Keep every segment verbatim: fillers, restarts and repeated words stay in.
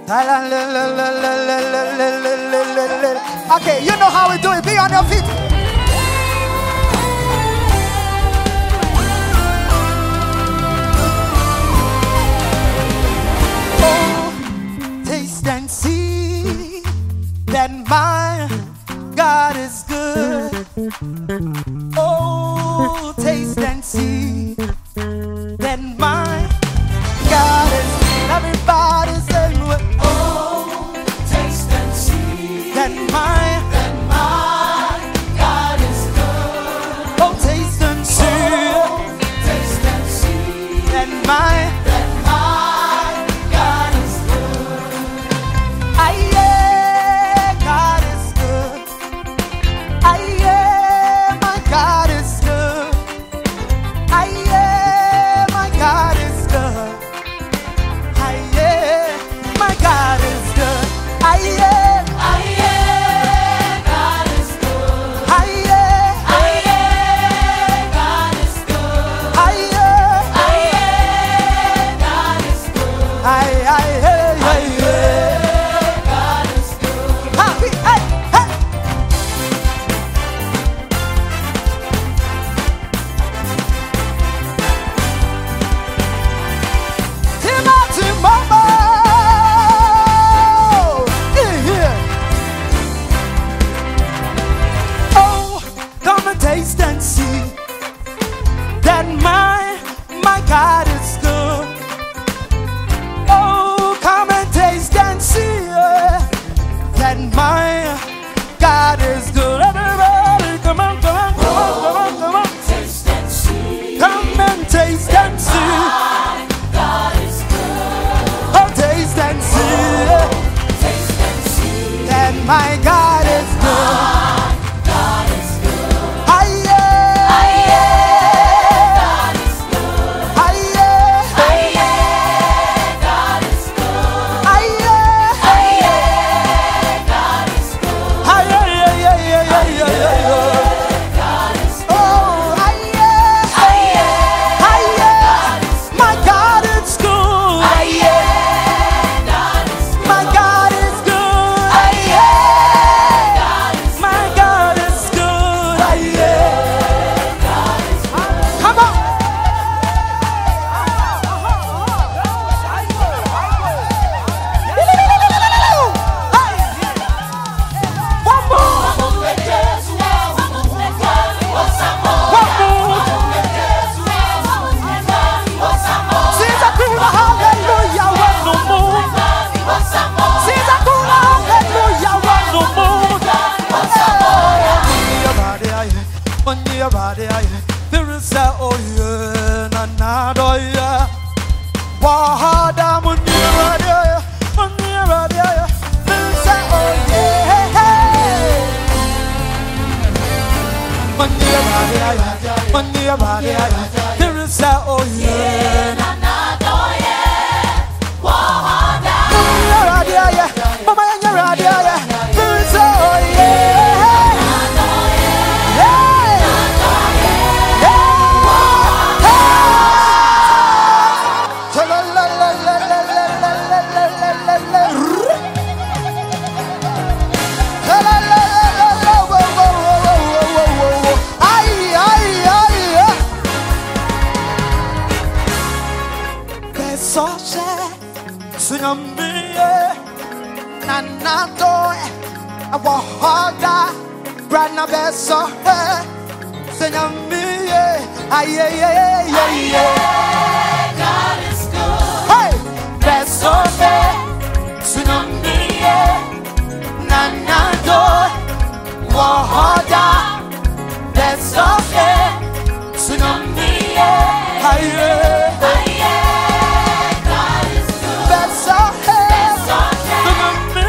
Okay, you know how we do it. Be on your feet. Oh, taste and see that my God is good. Oh, taste and see that my God is good. Everybody say, oh, taste and see that my, that my God is good. Oh, taste and see, oh, taste and see that my, that my God is good. Aye, yeah, God is good. Aye, yeah, my God is good. Aye, yeah, my God is good. Aye, yeah, my God is good. Aye, yeah, aye, yeah, God is good. Aye, yeah, aye, yeah, God is good. Aye, yeah, aye, yeah, God is good. Aye, aye, yeah, aye, yeah, God is good. Happy, hey, hey. Timothy Mama, in here. Oh, come and taste and see that my, my God is good. Oh, come and taste and see uh, that my God is good. Everybody, come on, come on, come on, come on, come on. Taste and see. Come and taste and see. God is good. Oh, taste and see. Taste and see that my God is good. God is good. Aye, yeah. Aye, yeah. God is good. Aye, yeah. Aye, yeah. God is good. Aye, yeah. Aye, yeah. God is good. Aye, yeah, yeah, yeah, yeah, yeah, yeah, yeah. God is good. Oh, aye, yeah. Aye, yeah. Aye, yeah. My God is good. Aye, yeah. God is good. My God is good. Aye, yeah. My God is good. Aye, yeah. Come on. One more. One more. Siza kuna hallelujah, one more. Siza kuna hallelujah, one more. Your body, aye. On your body, aye. There is a oh yeah, na na do yeah. Wahada on your body, aye. On your body, aye. There is a oh yeah. On your body, aye. On your body, aye. There is a oh yeah. On your body, aye. Mama, on your body, aye. There is a oh yeah. Aye, aye, aye, aye, aye. God is good. Hey, best of it. Tsunami, Nanado, Wahada, best of it. Tsunami, aye, aye, aye. God is good. Best of it. Tsunami,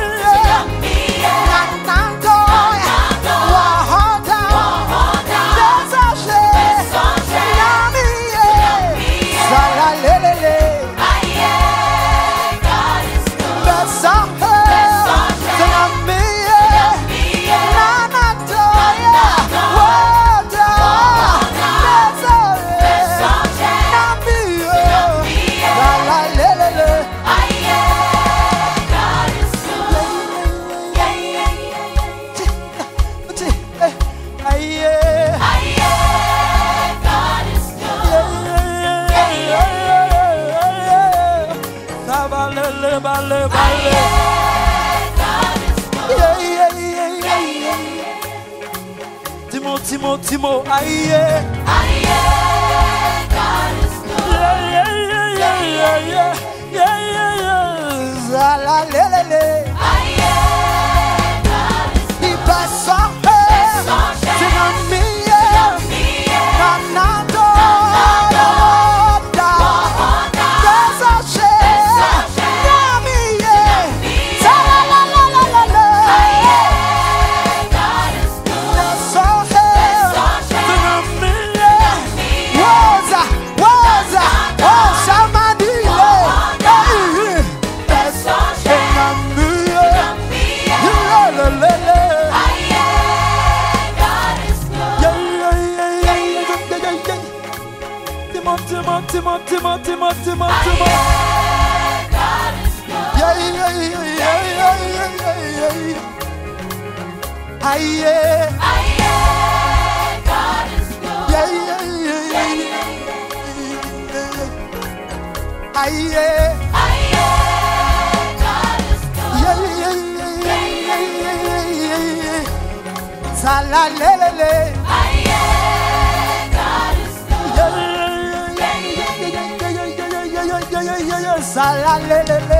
Nanado, Wahada, best of it. Best of her, bale, bale, bale. Yeah, yeah, yeah, yeah, yeah. Timo, Timo, Timo, aye. Aye, God is good. Yeah, yeah, yeah, yeah, yeah, yeah, yeah, yeah, yeah. Zala, le, le, le. Aye, God is good. He passe son cœur, c'est un million, nanado, da, desaché, namiye, zala, la, la, la, la, la. Aye, God is good. Son cœur, c'est un million, woza, woza, oh, shamadile, hey, desaché, namiye, la, la, la, la. Timo, Timo, Timo, Timo, Timo, Timo, Timo. Yeah, yeah, yeah, yeah, yeah, yeah, yeah, yeah. Aye, yeah. Aye, God is good. Yeah, yeah, yeah, yeah, yeah. Aye, yeah. Aye, God is good. Yeah, yeah, yeah, yeah, yeah, yeah, yeah. Sala, le, le, le. Aye, God is good. Yeah, yeah, yeah, yeah, yeah, yeah, yeah, yeah, yeah, yeah, yeah, yeah, yeah, yeah, yeah, yeah, yeah, yeah, yeah,